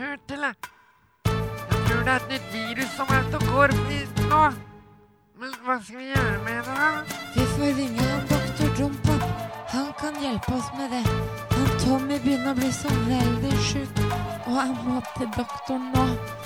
hørte det. Jeg tror det er et nytt virus som er ute og går nå. Men hva skal vi gjøre med det da? Vi får ringe han doktor Jumpa. Han kan hjelpe oss med det. Han Tommy begynner å bli så veldig syk, og han må til doktoren nå.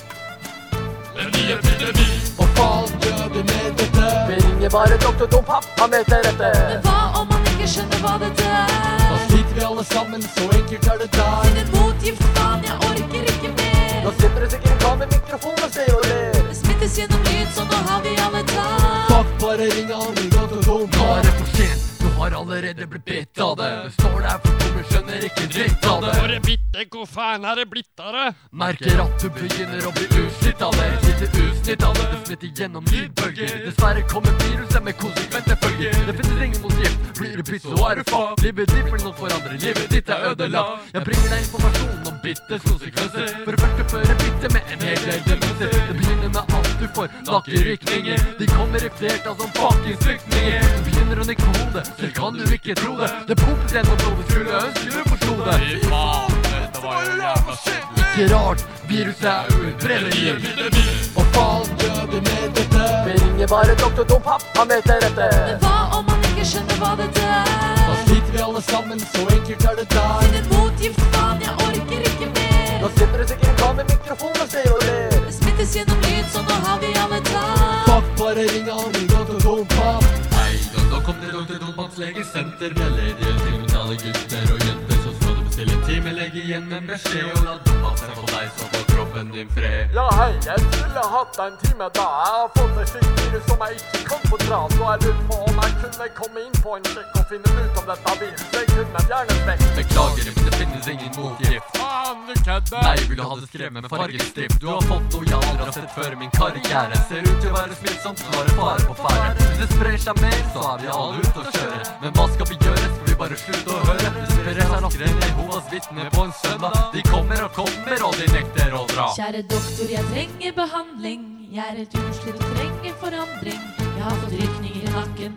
En ny epidemi. Hva faen gjør vi med dette? Vi ringer bare doktor Jumpa, han vet det rette. Men hva om man ikke skjønner hva dette er? Da sliter vi alle sammen, så enkelt er det der. Finn en motgift, faen, jeg orker ikke mer. Nå sitter det sikkert en kar med mikrofon og ser og ler. Det smittes gjennom lyd, så nå har vi alle tatt. Fuck, bare ring han i doktor Jumpa. Nå er det for sent. Du har allerede blitt bitt av det. Du står der for dumme, skjønner ikke dritt av det. Bare bitte, hvor faen er det blitt av det? Merker at du begynner å bli uslitt av det. Sitter uslitt av det, du smitter gjennom lydbølger. Dessverre kommer viruset med konsekvente følger. Det finnes ingen motgift, blir du bitt så er du fuck. Livet ditt blir noe for andre, livet ditt er ødelagt. Jeg bringer deg informasjon om bittes konsekvenser. For det første føre bitte med en hel del demenser. Det begynner med alt du får, nakkerykninger. De kommer i flertall som fucking flyktninger. Du begynner å nikke på hodet, selv kan du ikke tro det. Det pumper gjennom blodet, skulle ønske du forstod det. Fy faen, dette var jo jævla shit. Ikke rart, viruset er utbredelig. Hva faen gjør vi med dette? Vi ringer bare doktor Jumpa, han vet det rette. Men hva om man ikke skjønner hva dette er? Da sliter vi alle sammen, så enkelt er det der. Finn en motgift, faen, jeg orker ikke mer. Nå sitter det sikkert en kar med mikrofon og ser og ler. Det smittes gjennom lyd, så nå har vi alle tatt. Fuck, bare ring han i doktor Jumpa. Hei, nå kom det doktor Jumpas legesenter med ledige kriminale gutter og jenter. Så skal du bestille en time, legge igjen en beskjed og la Jumpa se på deg, så får kroppen din fred. Ja, hei, jeg skulle hatt en time da. Jeg har fått et sykt virus som jeg ikke kan få dra. Så jeg lurer på om jeg kunne komme inn på en sjekk og finne ut om dette viruset. Jeg kunne fjernet vekk. Beklager, men det finnes ingen motgift. Faen, du kødder. Nei, vil du ha det skrevet med fargestripp? Du har fått noe jeg aldri har sett før i min karriere. Ser ut til å være smittsomt, så har det fare på fære. Hvis det sprer seg mer, så er vi alle ute å kjøre. Men hva skal vi gjøre? Skal vi bare slutte å høre? Det sprer seg raskere enn Jehovas vitner på en søndag. De kommer, og de nekter å dra. Kjære doktor, jeg trenger behandling. Jeg er et utslitt og trenger forandring. Jeg har fått rykninger i nakken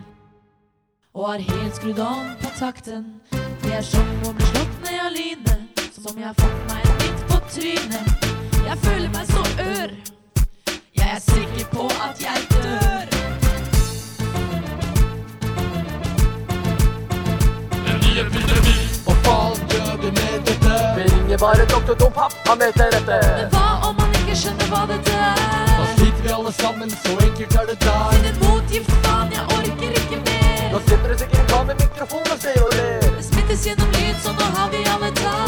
og har helt skrudd om på takten. Det er som å bli slått ned av lynet, som jeg har fått meg midt på trynet. Jeg føler meg så ør. Jeg er sikker på at jeg dør. En ny epidemi. Hva faen gjør vi med dette? Vi ringer bare doktor Jumpa, han vet det rette. Men hva om man ikke skjønner hva dette er? Da sliter vi alle sammen, så enkelt er det der. Finn en motgift, faen, jeg orker ikke mer. Nå sitter det sikkert en kar med mikrofon og ser og ler. Det smittes gjennom lyd, så nå har vi alle tatt.